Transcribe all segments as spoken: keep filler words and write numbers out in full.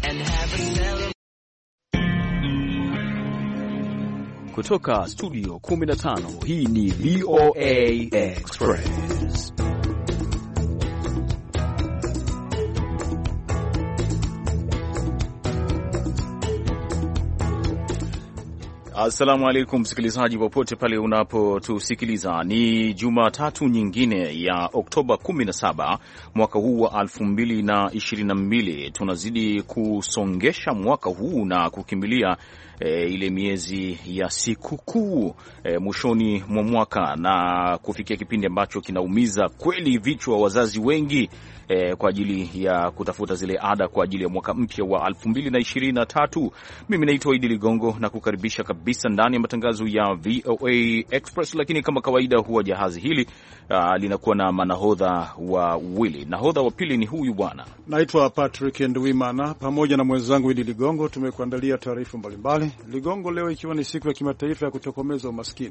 and have a celebration. Kutoka studio kumi na tano, hii ni V O A Express. Assalamu alaikum msikilizaji popote pale unapotusikiliza. Ni Jumatatu nyingine ya Oktoba kumi na saba mwaka huu wa elfu mbili na ishirini na mbili. Tunazidi kusongesha mwaka huu na kukimbilia E, ile miezi ya sikukuu e, mwishoni mwa mwaka na kufikia kipindi ambacho kinaumiza kweli vichwa wazazi wengi e, kwa ajili ya kutafuta zile ada kwa ajili ya mwaka mpya wa elfu mbili na ishirini na tatu. Mimi naitwa Idi Ligongo na kukaribisha kabisa ndani ya matangazo ya V O A Express, lakini kama kawaida huwa jahazi hili a, linakuwa na manahodha wawili. Nahodha wa pili ni huyu bwana. Naitwa Patrick Ndwimana, pamoja na mwenzangu Idi Ligongo tumekuandalia taarifa mbalimbali. Ligongo, leo ikiwa ni siku ya kimataifa ya kutokomeza umaskini.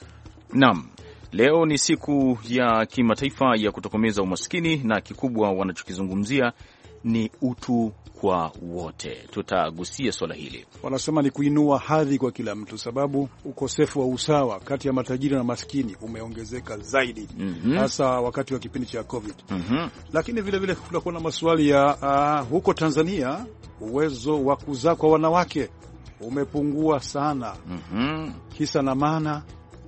Naam, leo ni siku ya kimataifa ya kutokomeza umaskini na kikubwa wanachokizungumzia ni utu kwa wote. Tutagusia swala hili. Wanasema ni kuinua hadhi kwa kila mtu, sababu ukosefu wa usawa kati ya matajiri na maskini umeongezeka zaidi, hasa mm -hmm. wakati wa kipindi cha COVID. Mm -hmm. Lakini vile vile kutakuwa na maswali ya uh, huko Tanzania uwezo wa kuzaa kwa wanawake umepungua sana. Mm -hmm. Kisa na maana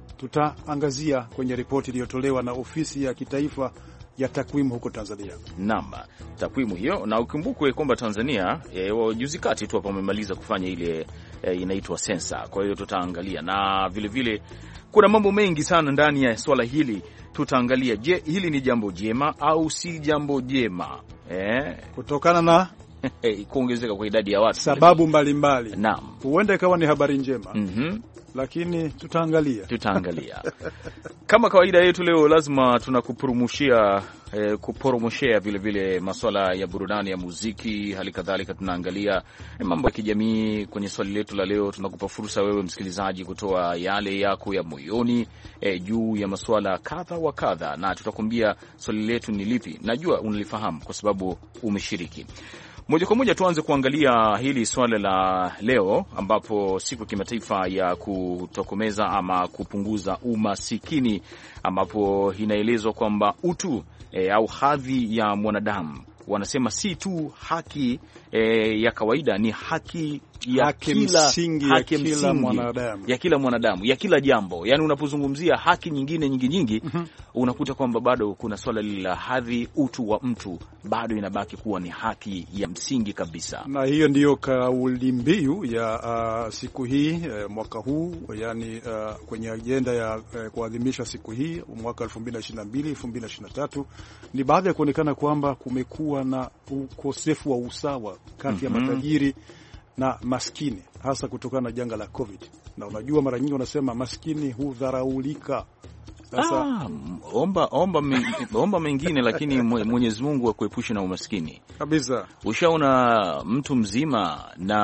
tutaangazia kwenye ripoti iliyotolewa na ofisi ya kitaifa ya takwimu huko Tanzania. Naam, takwimu hiyo, na ukumbukwe kwamba Tanzania e, juzi kati tu hapa wamemaliza kufanya ile e, inaitwa sensa. Kwa hiyo tutaangalia, na vile vile kuna mambo mengi sana ndani ya swala hili. Tutaangalia, je, hili ni jambo jema au si jambo jema eh, kutokana na kuongezeka kwa idadi ya watu, sababu mbalimbali. Naam, huenda ikawa ni habari njema. Mhm. Lakini tutaangalia tutaangalia kama kawaida yetu. Leo lazima tunakuporomoshia eh, kuporomoshia vile vile masuala ya burudani ya muziki. Hali kadhalika tunaangalia eh, mambo ya kijamii. Kwenye swali letu la leo tunakupa fursa wewe msikilizaji kutoa yale yako ya moyoni eh, juu ya masuala kadha wa kadha, na tutakwambia swali letu ni lipi. Najua unalifahamu kwa sababu umeshiriki. Moja kwa moja tuanze kuangalia hili swala la leo, ambapo siku ya kimataifa ya kutokomeza ama kupunguza umasikini, ambapo inaelezwa kwamba utu e, au hadhi ya mwanadamu, wanasema si tu haki e, ya kawaida, ni haki ya haki kila msingi haki ya kila mwanadamu, ya kila mwanadamu, ya kila jambo. Yani unapozungumzia haki nyingine nyingi nyingi, mm -hmm. unakuta kwamba bado kuna swala la hadhi, utu wa mtu bado inabaki kuwa ni haki ya msingi kabisa. Na hiyo ndiyo kauli mbiu ya uh, siku hii uh, mwaka huu, yani uh, kwenye agenda ya uh, kuadhimisha siku hii mwaka elfu mbili na ishirini na mbili elfu mbili na ishirini na tatu. Ni baada ya kuonekana kwamba kumekuwa na ukosefu wa usawa kati ya mm -hmm. matajiri na maskini, hasa kutokana na janga la COVID. Na unajua mara nyingi wanasema maskini hudharaulika. Sasa ah, omba omba me, omba mengine lakini Mwenyezi Mungu akuepushe na umaskini kabisa. Ushaona mtu mzima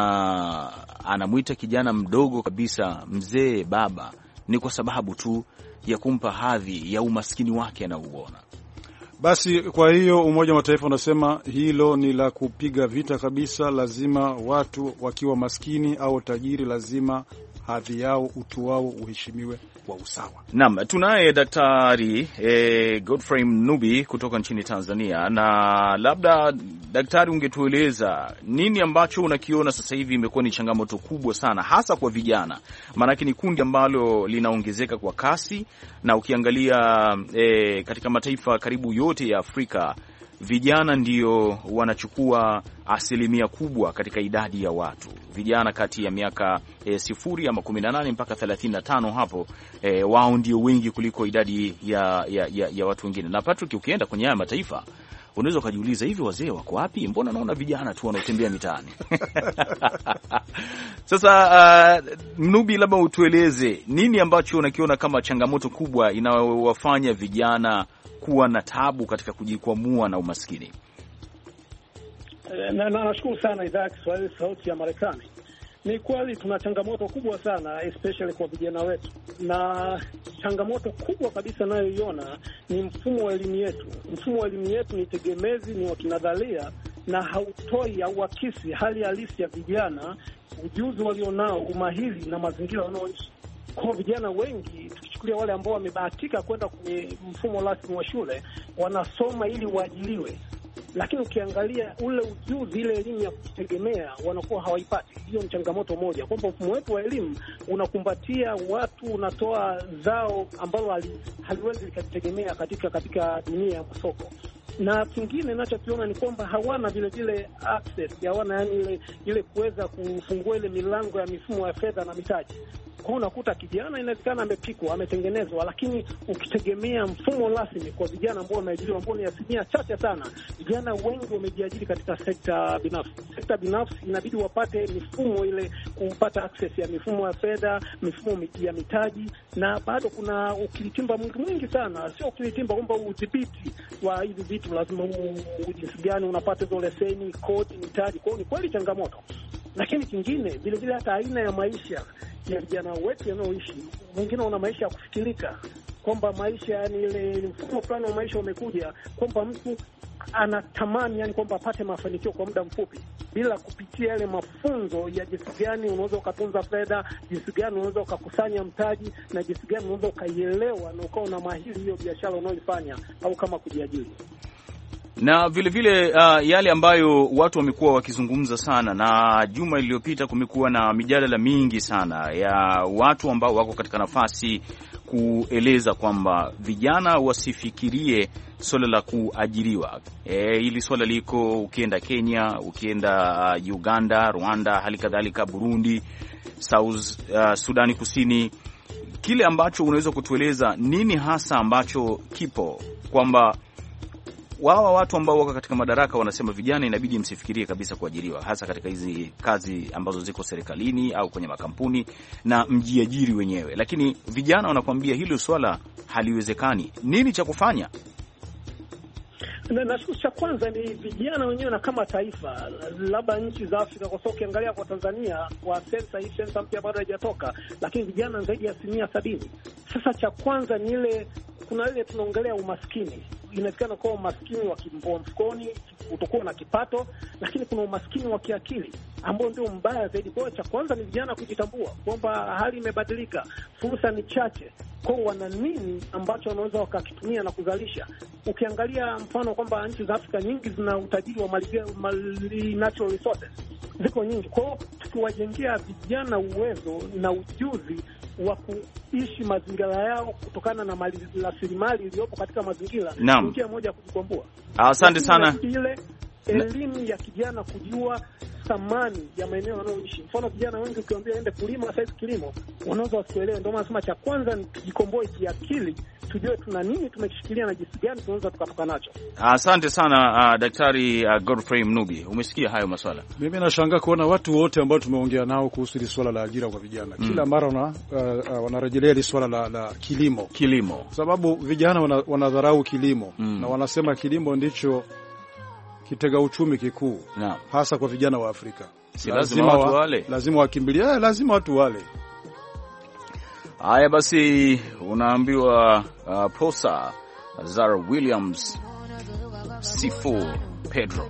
na anamuita kijana mdogo kabisa mzee baba, ni kwa sababu tu ya kumpa hadhi ya umaskini wake anauona. Basi kwa hiyo Umoja wa Mataifa unasema hilo ni la kupiga vita kabisa. Lazima watu wakiwa maskini au tajiri, lazima hadhi yao, utu wao uheshimiwe kwa usawa. Naam, tunaye daktari eh, Godfrey Mnubi kutoka nchini Tanzania, na labda daktari, ungetueleza nini ambacho unakiona sasa hivi imekuwa ni changamoto kubwa sana hasa kwa vijana, maanake ni kundi ambalo linaongezeka kwa kasi, na ukiangalia eh, katika mataifa karibu yote ya Afrika vijana ndio wanachukua asilimia kubwa katika idadi ya watu. Vijana kati ya miaka e, sifuri ama kumi na nane mpaka thelathini na tano hapo e, wao ndio wengi kuliko idadi ya, ya, ya, ya watu wengine. Na Patrick, ukienda kwenye haya mataifa unaweza kujiuliza, hivi wazee wako wapi? Mbona naona vijana tu wanaotembea mitaani? Sasa uh, Mnubi, labda utueleze nini ambacho unakiona kama changamoto kubwa inayowafanya vijana kuwa na tabu katika kujikwamua na umaskini. Na nashukuru sana idhaa ya Kiswahili sauti ya Marekani. Ni kweli tuna changamoto kubwa sana especially kwa vijana wetu, na changamoto kubwa kabisa nayoiona ni mfumo wa elimu yetu. Mfumo wa elimu yetu ni tegemezi, ni wa kinadharia, na hautoi au akisi hali halisi ya vijana, ujuzi walionao, umahiri na mazingira wanaoishi. Kwa vijana wengi, tukichukulia wale ambao wamebahatika kwenda kwenye mfumo rasmi wa shule, wanasoma ili waajiliwe, lakini ukiangalia ule ujuzi, ile elimu ya kujitegemea wanakuwa hawaipati. Hiyo ni changamoto moja, kwamba mfumo wetu wa elimu unakumbatia watu, unatoa zao ambalo hali, haliwezi likajitegemea katika katika dunia ya masoko. Na kingine ninachokiona ni kwamba hawana vile vile access, hawana yani ile ile kuweza kufungua ile milango ya mifumo ya fedha na mitaji. Kwa unakuta kijana inawezekana amepikwa, ametengenezwa, lakini ukitegemea mfumo rasmi kwa vijana ambao wameajiriwa, ambao ni asilimia chache sana, vijana wengi wamejiajiri katika sekta binafsi. Sekta binafsi inabidi wapate mifumo ile, kupata access ya mifumo ya fedha, mifumo ya mitaji, na bado kuna ukilitimba mwingi sana. Sio ukilitimba kwamba udhibiti wa hivi vitu, lazima jinsi gani unapata hizo leseni, kodi, mitaji. Kwa hiyo ni kweli changamoto. Lakini kingine vile vile hata aina ya maisha ya vijana wetu yanaoishi, wengine wana maisha ya kufikirika, kwamba maisha yani ile mfumo fulani wa maisha umekuja kwamba mtu anatamani yani kwamba apate mafanikio kwa muda mfupi bila kupitia yale mafunzo ya jinsi gani unaweza ukatunza fedha, jinsi gani unaweza ukakusanya mtaji, na jinsi gani unaweza ukaielewa na ukawa na mahiri hiyo biashara unaoifanya au kama kujiajiri. Na vile vile uh, yale ambayo watu wamekuwa wakizungumza sana, na juma iliyopita kumekuwa na mijadala mingi sana ya watu ambao wako katika nafasi kueleza kwamba vijana wasifikirie swala la kuajiriwa. E, hili swala liko ukienda Kenya, ukienda uh, Uganda, Rwanda, hali kadhalika Burundi, South uh, Sudani Kusini. Kile ambacho unaweza kutueleza nini hasa ambacho kipo, kwamba wao watu ambao wako katika madaraka wanasema vijana inabidi msifikirie kabisa kuajiriwa, hasa katika hizi kazi ambazo ziko serikalini au kwenye makampuni, na mjiajiri wenyewe, lakini vijana wanakuambia hilo swala haliwezekani. Nini cha kufanya? Na nashukuru, cha kwanza ni vijana wenyewe na kama taifa, labda nchi za Afrika, kwa sababu ukiangalia kwa Tanzania kwa sensa hii, sensa mpya bado haijatoka, lakini vijana zaidi ya asilimia sabini. Sasa cha kwanza ni ile, kuna ile tunaongelea umaskini. Inawezekana kuwa umaskini wa kimbo mfukoni, utakuwa na kipato, lakini kuna umaskini wa kiakili ambao ndio mbaya zaidi. Kwa cha kwanza ni vijana kujitambua kwamba hali imebadilika, fursa ni chache, kwa wana nini ambacho wanaweza wakakitumia na kuzalisha. Ukiangalia mfano kwamba nchi za Afrika nyingi zina utajiri wa mali, mali natural resources ziko nyingi. Kwa tukiwajengea vijana uwezo na ujuzi wa kuishi mazingira yao kutokana na mali rasilimali iliyopo katika mazingira, ni njia moja ya kujikomboa. Asante sana. Ile elimu ya kijana kujua thamani ya maeneo wanayoishi. Mfano vijana wengi ukiwaambia ende kulima, sasa kilimo wanaweza wasielewe. Ndio maana nasema cha kwanza ni tujikomboe kiakili, tujue tuna nini tumekishikilia na jinsi gani tunaweza tukatoka nacho. Asante sana uh, Daktari uh, Godfrey Mnubi, umesikia hayo maswala. Mimi nashangaa kuona watu wote ambao tumeongea nao kuhusu hili swala la ajira kwa vijana mm. kila mara wana, uh, uh, wanarejelea hili swala la, la kilimo kilimo, sababu vijana wanadharau wana kilimo mm. na wanasema kilimo ndicho kitega uchumi kikuu no. hasa kwa vijana wa Afrika. Si lazima watu wale, lazima wakimbilia, eh, lazima watu wale. Haya basi, unaambiwa uh, Posa Zara Williams Sifu Pedro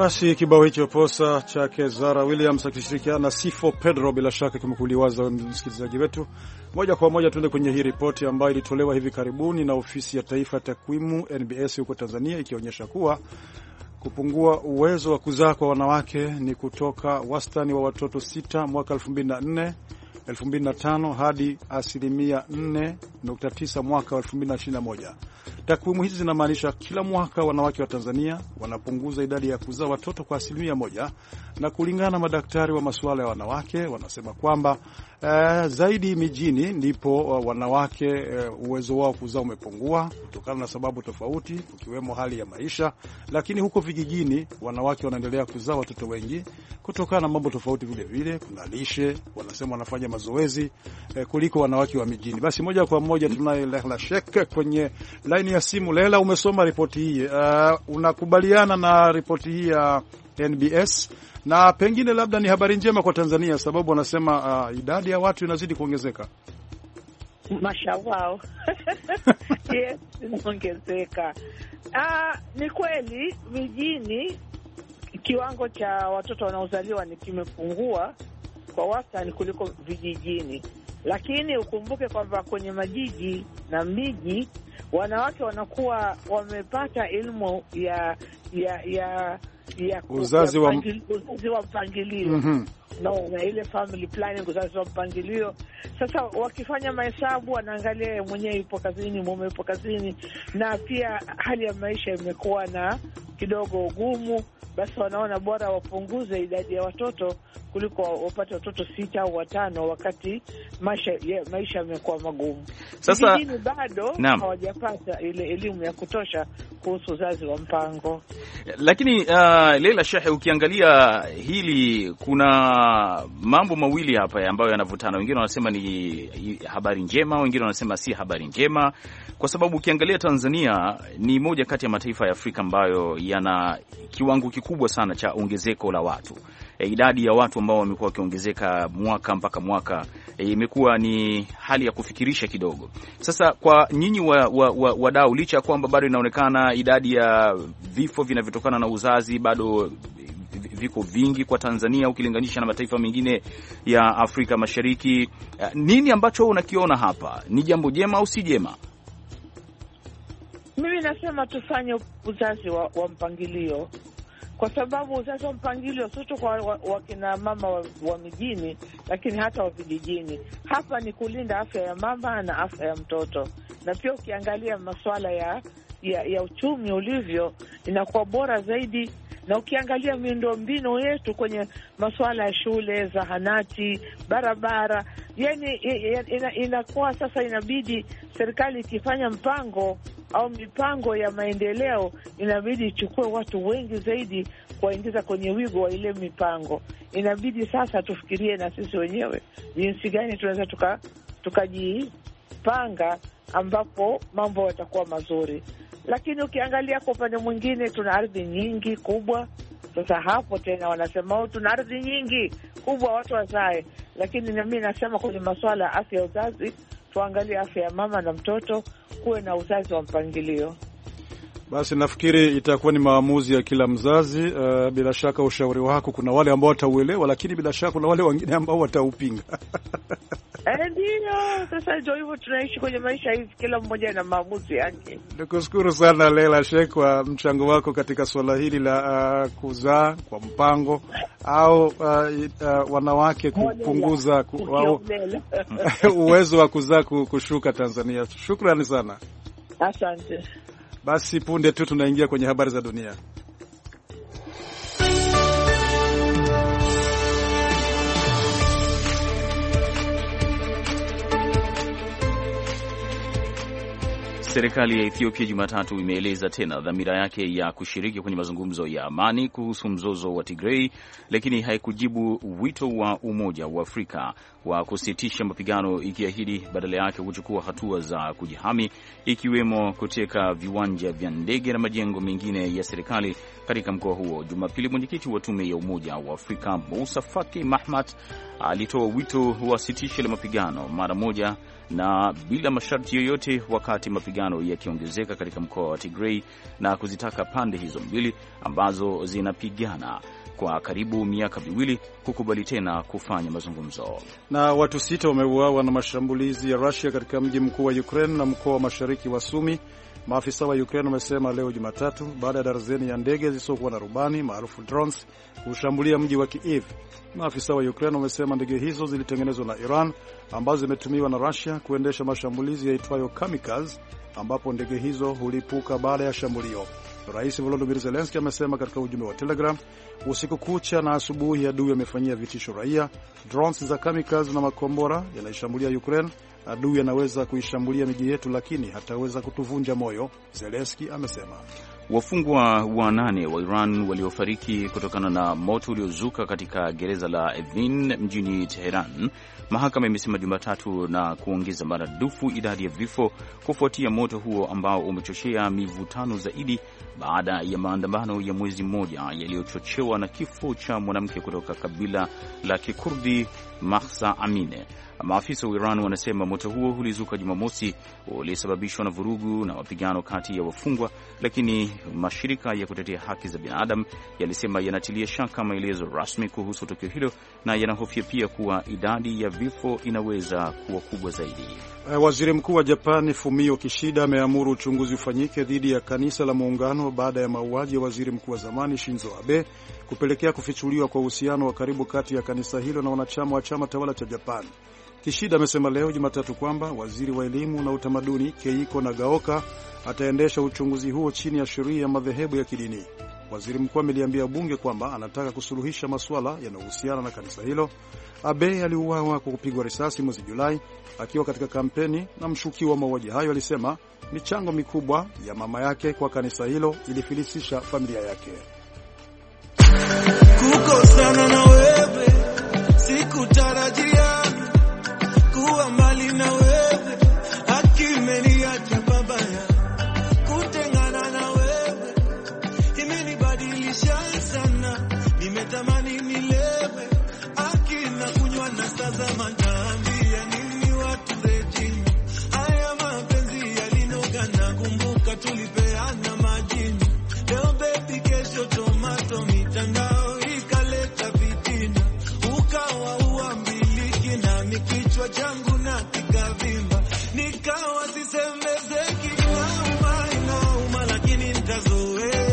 Basi kibao hicho Posa chake Zara Williams akishirikiana na Sifo Pedro bila shaka kimekuliwaza msikilizaji wetu. Moja kwa moja tuende kwenye hii ripoti ambayo ilitolewa hivi karibuni na Ofisi ya Taifa ya Takwimu N B S huko Tanzania, ikionyesha kuwa kupungua uwezo wa kuzaa kwa wanawake ni kutoka wastani wa watoto sita mwaka elfu mbili na nne elfu mbili na tano hadi asilimia nne nukta tisa mwaka elfu mbili na ishirini na moja. Takwimu hizi zinamaanisha kila mwaka wanawake wa Tanzania wanapunguza idadi ya kuzaa watoto kwa asilimia moja, na kulingana na madaktari wa masuala ya wanawake wanasema kwamba eh, zaidi mijini ndipo wanawake eh, uwezo wao kuzaa umepungua kutokana na sababu tofauti ukiwemo hali ya maisha, lakini huko vijijini wanawake wanaendelea kuzaa watoto wengi kutokana na mambo tofauti vile vile, kuna lishe, wanasema wanafanya mazoezi eh, kuliko wanawake wa mijini. Basi moja kwa moja tunaye Lehla Sheikh kwenye line ya simu. Lehla, umesoma ripoti hii, uh, unakubaliana na ripoti hii ya N B S? Na pengine labda ni habari njema kwa Tanzania sababu wanasema uh, idadi ya watu inazidi kuongezeka. Mashallah. Yes, inaongezeka. Ah, ni kweli mijini kiwango cha watoto wanaozaliwa ni kimepungua kwa wastani kuliko vijijini. Lakini ukumbuke kwamba kwenye majiji na miji wanawake wanakuwa wamepata elimu ya ya ya ya uzazi wa uzazi wa mpangilio. Mm-hmm. No, na ile family planning, uzazi wa mpangilio. Sasa wakifanya mahesabu wanaangalia mwenyewe yupo kazini, mume yupo kazini, na pia hali ya maisha imekuwa na kidogo ugumu, basi wanaona bora wapunguze idadi ya watoto kuliko wapate watoto sita au watano wakati maisha yeah, maisha yamekuwa magumu. Sasa vijijini bado hawajapata ile elimu ya kutosha kuhusu uzazi wa mpango. Lakini uh, Leila Shehe, ukiangalia hili kuna mambo mawili hapa ambayo yanavutana. Wengine wanasema ni habari njema, wengine wanasema si habari njema, kwa sababu ukiangalia Tanzania ni moja kati ya mataifa ya Afrika ambayo yana kiwango kikubwa sana cha ongezeko la watu. E, idadi ya watu ambao wamekuwa wakiongezeka mwaka mpaka mwaka e, imekuwa ni hali ya kufikirisha kidogo. Sasa kwa nyinyi wa, wa, wa, wadau, licha kwamba bado inaonekana idadi ya vifo vinavyotokana na uzazi bado viko vingi kwa Tanzania ukilinganisha na mataifa mengine ya Afrika Mashariki, nini ambacho unakiona hapa? Ni jambo jema au si jema? Mimi nasema tufanye uzazi wa, wa mpangilio, kwa sababu uzazi wa mpangilio sio tu kwa wakina wa mama wa, wa mijini, lakini hata wa vijijini. Hapa ni kulinda afya ya mama na afya ya mtoto, na pia ukiangalia masuala ya, ya, ya uchumi ulivyo inakuwa bora zaidi, na ukiangalia miundombinu yetu kwenye masuala ya shule, zahanati, barabara, yani inakuwa ina sasa inabidi serikali ikifanya mpango au mipango ya maendeleo inabidi ichukue watu wengi zaidi kuwaingiza kwenye wigo wa ile mipango. Inabidi sasa tufikirie na sisi wenyewe jinsi gani tunaweza tuka tukajipanga ambapo mambo yatakuwa mazuri. Lakini ukiangalia kwa upande mwingine tuna ardhi nyingi kubwa. Sasa hapo tena wanasema oh, tuna ardhi nyingi kubwa watu wazae, lakini na mimi nasema kwenye masuala ya afya ya uzazi tuangalie afya ya mama na mtoto, kuwe na uzazi wa mpangilio. Basi nafikiri itakuwa ni maamuzi ya kila mzazi. Uh, bila shaka ushauri wako kuna wale ambao watauelewa, lakini bila shaka kuna wale wengine ambao wataupinga. Eh, ndio. Sasa ndio hivyo tunaishi kwenye maisha hivi, kila mmoja na maamuzi yake. Nikushukuru sana Leila Sheikh kwa mchango wako katika swala hili la uh, kuzaa kwa mpango au uh, uh, wanawake kupunguza ku, au, uwezo wa kuzaa kushuka Tanzania. Shukrani sana. Asante. Basi punde tu tunaingia kwenye habari za dunia. Serikali ya Ethiopia Jumatatu imeeleza tena dhamira yake ya kushiriki kwenye mazungumzo ya amani kuhusu mzozo wa Tigray, lakini haikujibu wito wa Umoja wa Afrika wa kusitisha mapigano, ikiahidi badala yake kuchukua hatua za kujihami, ikiwemo kuteka viwanja vya ndege na majengo mengine ya serikali katika mkoa huo. Jumapili, mwenyekiti wa tume ya Umoja wa Afrika Moussa Faki Mahamat alitoa wito wa sitisho la mapigano mara moja na bila masharti yoyote, wakati mapigano yakiongezeka katika mkoa wa Tigray, na kuzitaka pande hizo mbili ambazo zinapigana kwa karibu miaka miwili kukubali tena kufanya mazungumzo. Na watu sita wameuawa na mashambulizi ya Russia katika mji mkuu wa Ukraine na mkoa wa mashariki wa Sumi, maafisa wa Ukraine wamesema leo Jumatatu, baada ya darzeni ya ndege zisizokuwa na rubani maarufu drones kushambulia mji wa Kiev. Maafisa wa Ukraine wamesema ndege hizo zilitengenezwa na Iran ambazo zimetumiwa na Russia kuendesha mashambulizi yaitwayo kamikaze, ambapo ndege hizo hulipuka baada ya shambulio. Rais Volodymyr Zelensky amesema katika ujumbe wa Telegram, usiku kucha na asubuhi adui amefanyia vitisho raia. Drones za kamikaze na makombora yanaishambulia Ukraine. Adui anaweza kuishambulia miji yetu, lakini hataweza kutuvunja moyo, Zelensky amesema. Wafungwa wanane wa Iran waliofariki kutokana na moto uliozuka katika gereza la Evin mjini Teheran, mahakama imesema Jumatatu, na kuongeza maradufu idadi ya vifo kufuatia moto huo ambao umechochea mivutano zaidi baada ya maandamano ya mwezi mmoja yaliyochochewa na kifo cha mwanamke kutoka kabila la Kikurdi Mahsa Amine. Maafisa wa Iran wanasema moto huo ulizuka Jumamosi, ulisababishwa na vurugu na mapigano kati ya wafungwa, lakini mashirika ya kutetea haki za binadamu yalisema yanatilia shaka maelezo rasmi kuhusu tukio hilo na yanahofia pia kuwa idadi ya vifo inaweza kuwa kubwa zaidi. Waziri Mkuu wa Japani Fumio Kishida ameamuru uchunguzi ufanyike dhidi ya kanisa la Muungano baada ya mauaji ya waziri mkuu wa zamani Shinzo Abe kupelekea kufichuliwa kwa uhusiano wa karibu kati ya kanisa hilo na wanachama wa chama tawala cha Japani. Kishida amesema leo Jumatatu kwamba waziri wa elimu na utamaduni Keiko Nagaoka ataendesha uchunguzi huo chini ya sheria ya madhehebu ya kidini. Waziri mkuu ameliambia bunge kwamba anataka kusuluhisha masuala yanayohusiana na kanisa hilo. Abe aliuawa kwa kupigwa risasi mwezi Julai akiwa katika kampeni, na mshukiwa wa mauaji hayo alisema michango mikubwa ya mama yake kwa kanisa hilo ilifilisisha familia yake. Kukosana na wewe sikutarajia, kuwa mbali na wewe hakimeniacha babaya, kutengana na wewe imenibadilisha sana, nimetamani nilewe akina kunywa na sasa manambia nini watu rejini, haya mapenzi yalinoga na kumbuka tulipeana majini, leo baby kesho tomato, mitandao ikaleta vitina, ukawa uambiliki na mikichwa changu na kikavimba, nikawa sisemezeki, inauma inauma lakini nitazoea,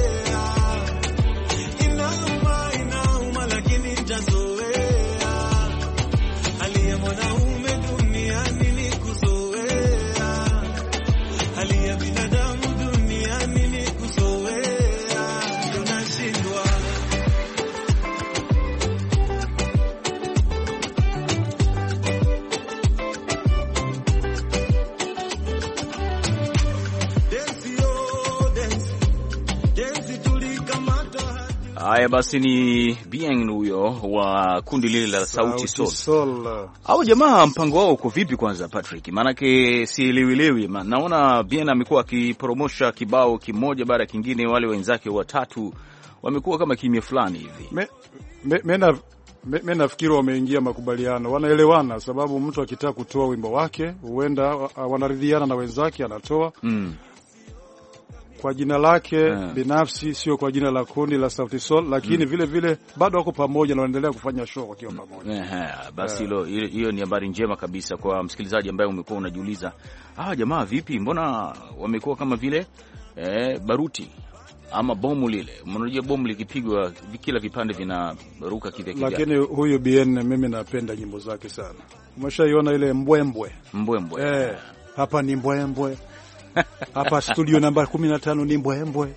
inauma inauma lakini nitazoea, hali ya mwanaume duniani ni kuzoea, hali ya binadamu duniani ni kuzoea, tunashindwa. Haya basi, ni Bien huyo wa kundi lile la Sauti Sol. Sol. Au jamaa mpango wao uko vipi kwanza Patrick? Maanake sielewilewi. Naona Bien amekuwa akipromosha kibao kimoja baada kingine, wale wenzake watatu wamekuwa kama kimya fulani hivi. Me, me, me Mimi nafikiri wameingia makubaliano, wanaelewana, sababu mtu akitaka kutoa wimbo wake huenda wanaridhiana na wenzake, anatoa mm. kwa jina lake yeah. binafsi, sio kwa jina la kundi la Sauti Sol, lakini mm. vile vile bado wako pamoja na wanaendelea kufanya show wakiwa pamoja. Yeah, basi hilo yeah. hiyo ni habari njema kabisa kwa msikilizaji ambaye umekuwa unajiuliza, ah jamaa vipi, mbona wamekuwa kama vile eh, baruti ama bomu lile. Unajua bomu likipigwa kila vipande vinaruka kivya kivya. Lakini huyu Bien mimi napenda nyimbo zake sana. Umeshaiona ile mbwembwe? Mbwembwe. Eh, hapa ni mbwembwe. Hapa studio namba kumi na tano ni mbwembwe.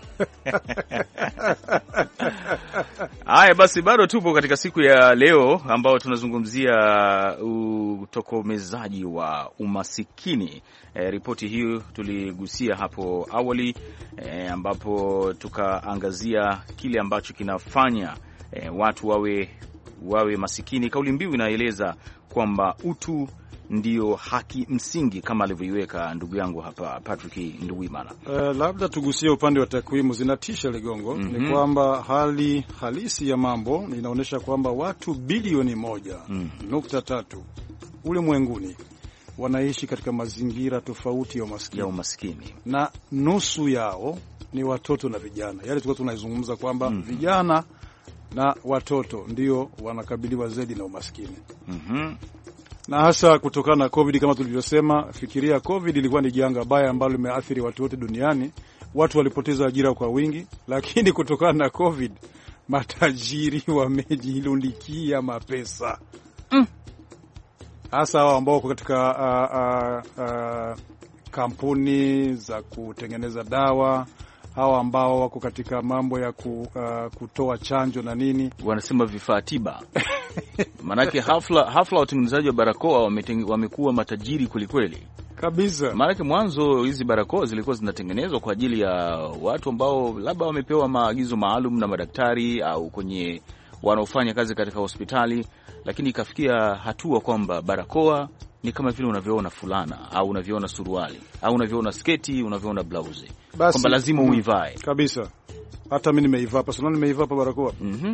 Haya basi, bado tupo katika siku ya leo ambao tunazungumzia utokomezaji wa umasikini. E, ripoti hiyo tuligusia hapo awali e, ambapo tukaangazia kile ambacho kinafanya e, watu wawe wawe masikini. Kauli mbiu inaeleza kwamba utu ndio haki msingi kama alivyoiweka ndugu yangu hapa Patrick Nduwimana. Uh, labda tugusie upande wa takwimu, zinatisha Ligongo. mm -hmm. Ni kwamba hali halisi ya mambo inaonyesha kwamba watu bilioni moja mm. nukta tatu ulimwenguni wanaishi katika mazingira tofauti ya umaskini, ya umaskini. Na nusu yao ni watoto na vijana. Yale tulikuwa tunazungumza kwamba mm -hmm. vijana na watoto ndio wanakabiliwa zaidi na umaskini. Mhm. Na hasa kutokana na COVID kama tulivyosema, fikiria COVID ilikuwa ni janga baya ambalo limeathiri watu wote duniani. Watu walipoteza ajira kwa wingi, lakini kutokana na COVID matajiri wamejilundikia mapesa. Mm. Hasa hao ambao wako katika uh, uh, uh, kampuni za kutengeneza dawa, hao ambao wako katika mambo ya ku, uh, kutoa chanjo na nini, wanasema vifaa tiba. Manake hafla hafla watengenezaji wa barakoa wamekuwa matajiri kwelikweli kabisa. Maanake mwanzo hizi barakoa zilikuwa zinatengenezwa kwa ajili ya watu ambao labda wamepewa maagizo maalum na madaktari au kwenye wanaofanya kazi katika hospitali, lakini ikafikia hatua kwamba barakoa ni kama vile unavyoona fulana au unavyoona suruali au unavyoona sketi, unavyoona blouse, kwamba lazima mm, uivae kabisa. Hata mimi nimeivaa hapa, sana nimeivaa hapa barakoa. Mhm.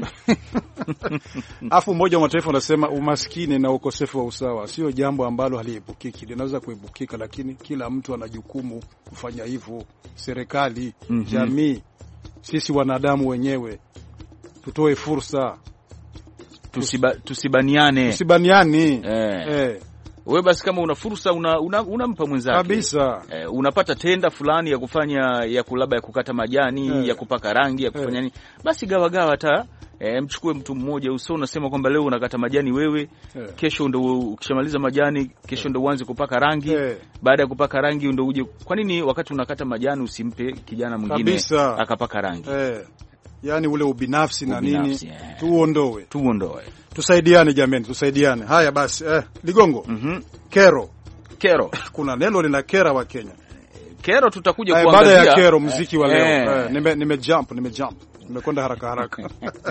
Afu mmoja wa mataifa anasema umaskini na ukosefu wa usawa sio jambo ambalo haliepukiki, linaweza kuepukika, lakini kila mtu ana jukumu kufanya hivyo. Serikali, mm -hmm. jamii, sisi wanadamu wenyewe tutoe fursa, tusiba, tusibaniane. Tusibaniane. Eh. Eh. Wewe basi kama una fursa unampa una, una mwenzake. Kabisa. Eh, unapata tenda fulani ya kufanya ya kulaba ya kukata majani, eh. ya kupaka rangi, ya kufanya nini? Eh. Basi gawa gawa hata eh, mchukue mtu mmoja uso, unasema kwamba leo unakata majani wewe, eh. kesho ndo ukishamaliza majani, kesho ndo uanze kupaka rangi. Eh. Baada ya kupaka rangi ndo uje. Kwa nini wakati unakata majani usimpe kijana mwingine akapaka rangi? Eh. Yaani ule ubinafsi, ubinafsi na nini, yeah. Tuondoe. Tuondoe. Tusaidiane jameni, tusaidiane. Haya basi, eh, Ligongo. Mhm. Kero. Kero. Kuna neno lina kera wa Kenya. Kero tutakuja eh, kuangazia. Baada ya kero muziki wa leo. Eh. Eh, nime nime jump, nime jump. Nimekwenda haraka haraka.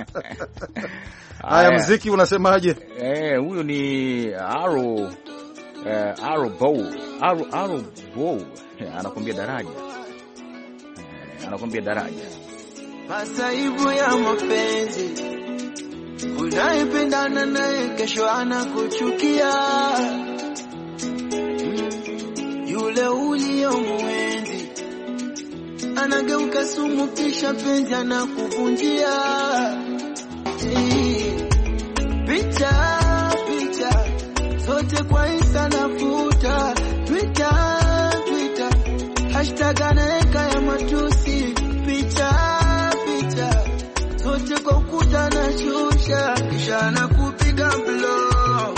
Haya, muziki unasemaje? Eh, huyo ni Arrow eh, Arrow Bow. Arrow Arrow Bow. Anakuambia daraja. Eh, anakuambia daraja. Masaibu ya mapenzi, unayependana naye kesho anakuchukia. Yule uliyomwenzi anageuka sumu, kisha penzi anakuvunjia. Picha picha zote kwa Insta nafuta, Twitter Twitter hashtag anaeka ya matusi. Picha sote kwa ukuta na shusha, kisha nakupiga blow.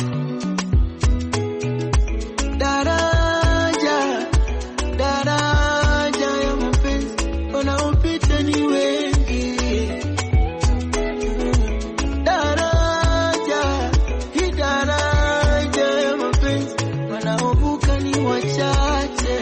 Daraja, daraja ya mapenzi, wanaopita ni wengi. Daraja, hii daraja ya mapenzi, wanaovuka ni wachache.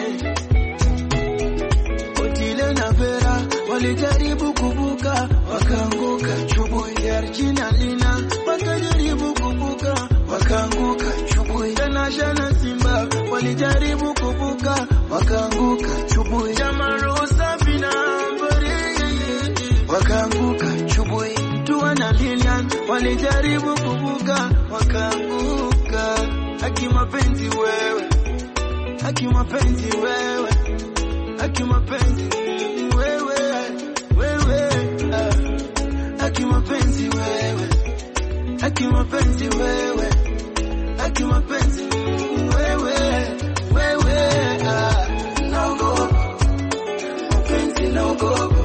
Otile na Vera walijaribu kuvuka, wakaanguka. Chubui ya Regina Lina wakajaribu kuvuka, wakaanguka. Chubui Tanasha na Simba walijaribu kuvuka, wakaanguka. Chubui Jamaro Safi na Ambari wakaanguka. Chubui Tua na Lilian walijaribu kuvuka, wakaanguka. Haki mapenzi wewe, haki mapenzi wewe, haki mapenzi wewe, wewe, haki mapenzi wewe, haki mapenzi wewe, haki mapenzi wewe, wewe, naogopa mapenzi, naogopa,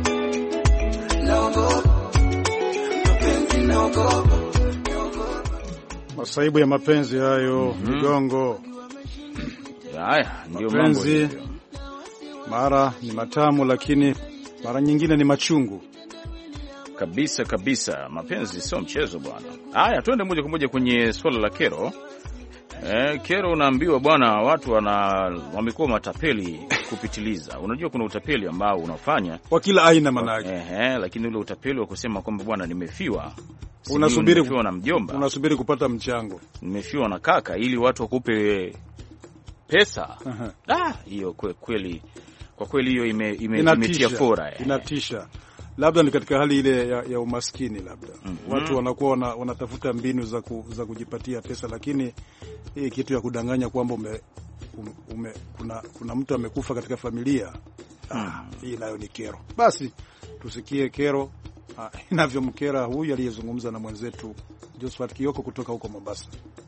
naogopa mapenzi, naogopa. Masaibu ya mapenzi hayo, Ligongo. Haya ndio mambo. Mara ni matamu, lakini mara nyingine ni machungu kabisa kabisa. Mapenzi sio mchezo bwana. Haya, twende moja kwa moja kwenye swala la kero. Eh, kero unaambiwa bwana, watu wana wamekuwa matapeli kupitiliza. Unajua kuna utapeli ambao unafanya kwa kila aina manake. Eh, eh, lakini ule utapeli wa kusema kwamba bwana nimefiwa. Unasubiri kufiwa na mjomba. Unasubiri kupata mchango. Nimefiwa na kaka ili watu wakupe pesa. Uh-huh. Ah, hiyo kweli kwa kweli hiyo ime, ime, imetia fora. Eh. Inatisha. labda ni katika hali ile ya, ya umaskini labda. Mm -hmm. Watu wanakuwa wana, wanatafuta mbinu za, ku, za kujipatia pesa, lakini hii kitu ya kudanganya kwamba ume, ume, kuna, kuna mtu amekufa katika familia, ah, hii nayo ni kero. Basi tusikie kero ah, inavyomkera huyu aliyezungumza na mwenzetu Josephat Kioko kutoka huko Mombasa.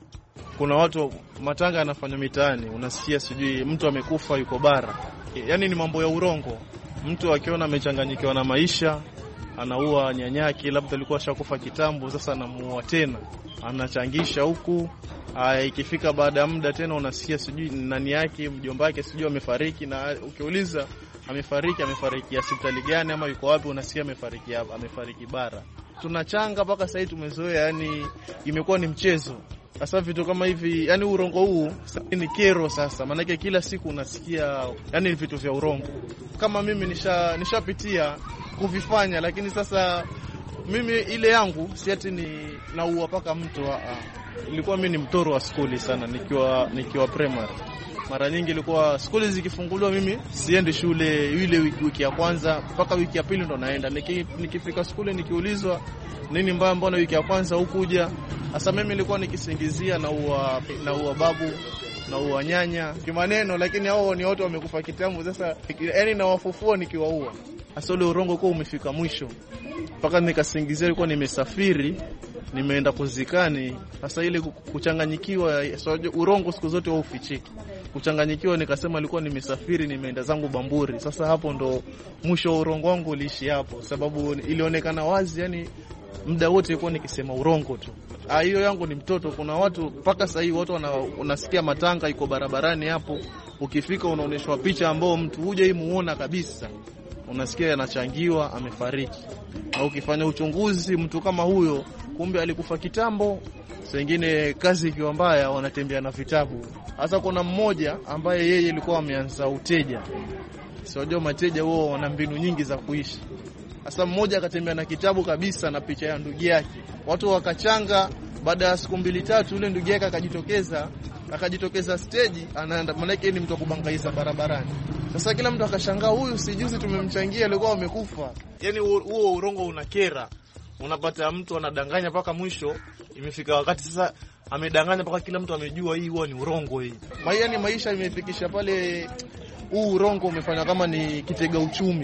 Kuna watu matanga yanafanywa mitaani, unasikia sijui mtu amekufa yuko bara. Yaani ni mambo ya urongo. Mtu akiona amechanganyikiwa na maisha, anaua nyanyaki, labda alikuwa ashakufa kitambo, sasa anamuua tena. Anachangisha huku, ikifika baada ya muda tena unasikia sijui nani yake, mjomba wake sijui amefariki, na ukiuliza amefariki amefariki hospitali gani ama yuko wapi, unasikia amefariki hapa, amefariki bara. Tunachanga mpaka sasa tumezoea, yani imekuwa ni mchezo. Sasa vitu kama hivi, yani urongo huu ni kero sasa, maana kila siku unasikia yani vitu vya urongo. Kama mimi nisha nishapitia kuvifanya, lakini sasa mimi ile yangu si ati ni naua paka mtu. Ilikuwa mimi ni mtoro wa skuli sana nikiwa nikiwa primary. Mara nyingi ilikuwa skuli zikifunguliwa mimi siendi shule ile wiki, wiki ya kwanza mpaka wiki ya pili ndo naenda. Niki, nikifika skuli nikiulizwa nini mbaya, mbona wiki ya kwanza hukuja? Sasa mimi nilikuwa nikisingizia na uwa na uwa babu na uwa nyanya kimaneno, lakini hao ni watu wamekufa kitambo. Sasa yani na wafufua nikiwaua. Sasa ule urongo kwa umefika mwisho, mpaka nikasingizia ilikuwa nimesafiri nimeenda kuzikani. Sasa ile kuchanganyikiwa, so, urongo siku zote haufichiki. Kuchanganyikiwa nikasema ilikuwa nimesafiri nimeenda zangu Bamburi. Sasa hapo ndo mwisho wa urongo wangu uliishi hapo, sababu ilionekana wazi yani muda wote ilikuwa nikisema urongo tu. Ah, hiyo yangu ni mtoto. Kuna watu mpaka sasa hivi watu wana, unasikia matanga iko barabarani hapo, ukifika unaoneshwa picha ambao mtu huje hii muona kabisa, unasikia yanachangiwa amefariki. Na ukifanya uchunguzi mtu kama huyo kumbe alikufa kitambo. Wengine kazi ikiwa mbaya wanatembea na vitabu. Hasa kuna mmoja ambaye yeye alikuwa ameanza uteja. Sio ndio mateja wao wana mbinu nyingi za kuishi. Hasa mmoja akatembea na kitabu kabisa na picha ya ndugu yake. Watu wakachanga, baada ya siku mbili tatu yule ndugu yake akajitokeza, akajitokeza stage anaenda, maana yake ni mtu kubangaiza barabarani. Sasa kila mtu akashangaa, huyu sijuzi tumemchangia alikuwa amekufa. Yaani huo urongo unakera. Unapata mtu anadanganya mpaka mwisho, imefika wakati sasa amedanganya mpaka kila mtu amejua hii huwa ni urongo hii. Yaani maisha imefikisha pale, huu urongo umefanya kama ni kitega uchumi.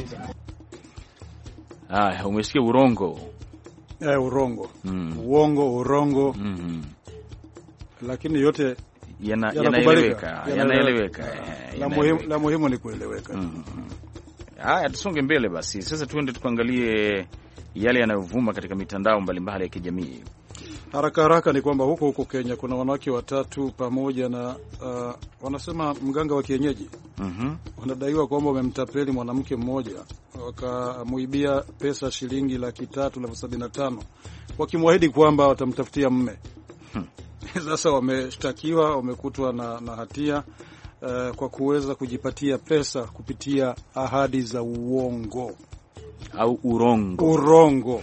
Ah, umesikia urongo. Eh, urongo. Mm. Uongo, urongo. Mhm. Lakini yote yana yanaeleweka, yanaeleweka. La muhimu la muhimu ni kueleweka. Mm. Haya, tusonge mbele basi. Sasa tuende tukaangalie yale yanayovuma katika mitandao mbalimbali ya kijamii. Haraka haraka ni kwamba huko huko Kenya kuna wanawake watatu pamoja na uh, wanasema mganga wa kienyeji. Mhm. Mm, wanadaiwa kwamba wamemtapeli mwanamke mmoja, wakamuibia pesa shilingi laki tatu na sabini na tano wakimwahidi kwamba watamtafutia mume. Hmm. Sasa wameshtakiwa, wamekutwa na, na hatia uh, kwa kuweza kujipatia pesa kupitia ahadi za uongo au urongo. Urongo.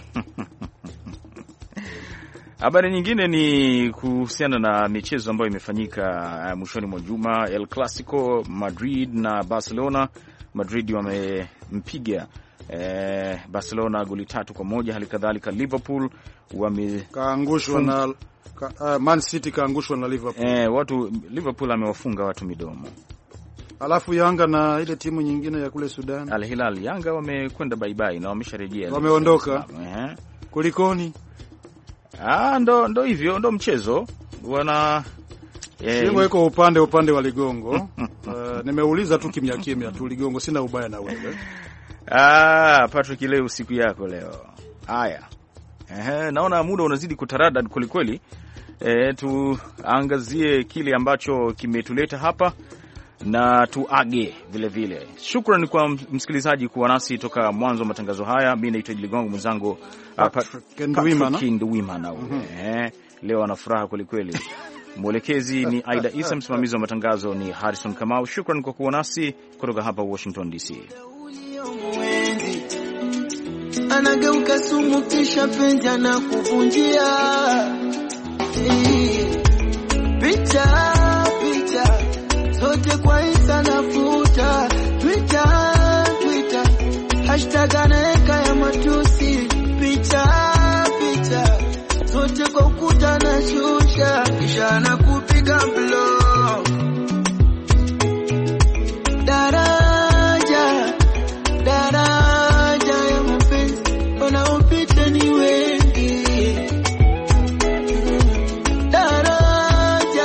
Habari nyingine ni kuhusiana na michezo ambayo imefanyika mwishoni mwa juma. El Clasico, Madrid na Barcelona. Madrid wamempiga eh, Barcelona goli tatu kwa moja. Hali kadhalika Liverpool wamekaangushwa na ka, uh, Man City kaangushwa na Liverpool. Eh, watu Liverpool amewafunga watu midomo. Alafu Yanga na ile timu nyingine ya kule Sudan, Al Hilal, Yanga wamekwenda bye bye na wamesharejea. Wameondoka. Eh. Kulikoni? Ah, ndo ndo hivyo, ndo mchezo. Wana eh, simu iko upande upande wa Ligongo. uh, nimeuliza tu kimya kimya tu Ligongo, sina ubaya na wewe. Ah, Patrick, leo siku yako leo. Haya. Eh, naona muda unazidi kutaradad kweli kweli. Eh, tuangazie kile ambacho kimetuleta hapa na tuage vile vile. Shukrani kwa msikilizaji kuwa nasi toka mwanzo wa matangazo haya. Mimi naitwa Ligongo, mwenzangu Patrick Ndwimana. Mm-hmm. Eh, leo ana furaha kweli kweli. Mwelekezi ni Aida Isa, msimamizi wa matangazo ni Harrison Kamau. Shukrani kwa kuwa nasi kutoka hapa Washington D C. Anageuka sumu kisha penzi anakuvunjia. Picha picha zote kwa Insta nafuta, Twitter Twitter hashtag anaeka ya matusi. kupiga blow.